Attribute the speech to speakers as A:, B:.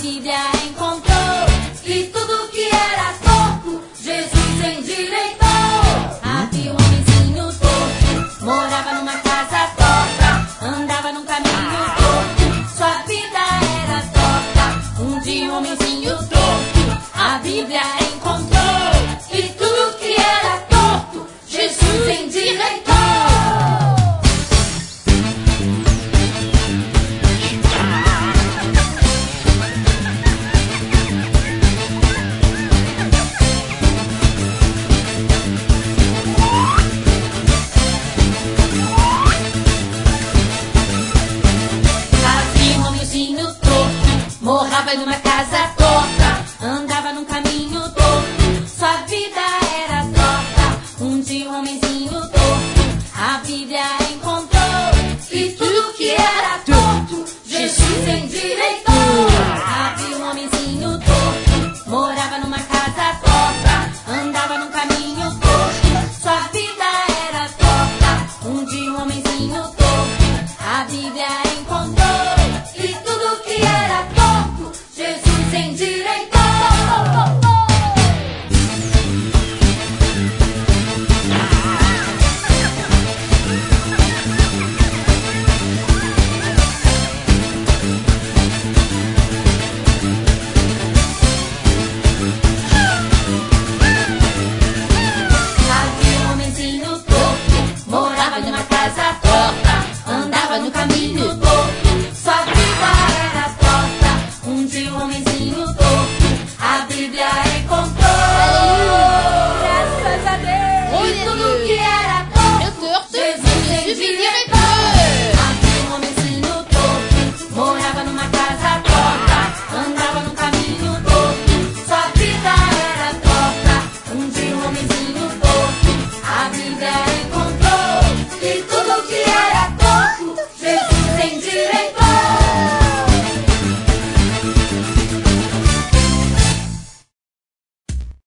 A: Bíblia encontrou e tudo que era torto, Jesus endireitou. Havia um homenzinho torto, morava numa casa torta, andava num caminho torto, sua vida era torta. Um dia um homenzinho torto, a Bíblia encontrou e tudo que era torto, Jesus endireitou. Morava numa casa torta, andava num caminho torto, sua vida era torta. Um dia um homenzinho torto, a Bíblia encontrou e tudo que era torto, Jesus endireitou. Havia um homenzinho torto, morava numa casa torta, andava num caminho torto, sua vida era torta. Um dia um homenzinho torto, a Bíblia encontrou e tudo que era torto, Jesus endireitou. Havia um homenzinho torto, morava numa casa torta, andava no caminho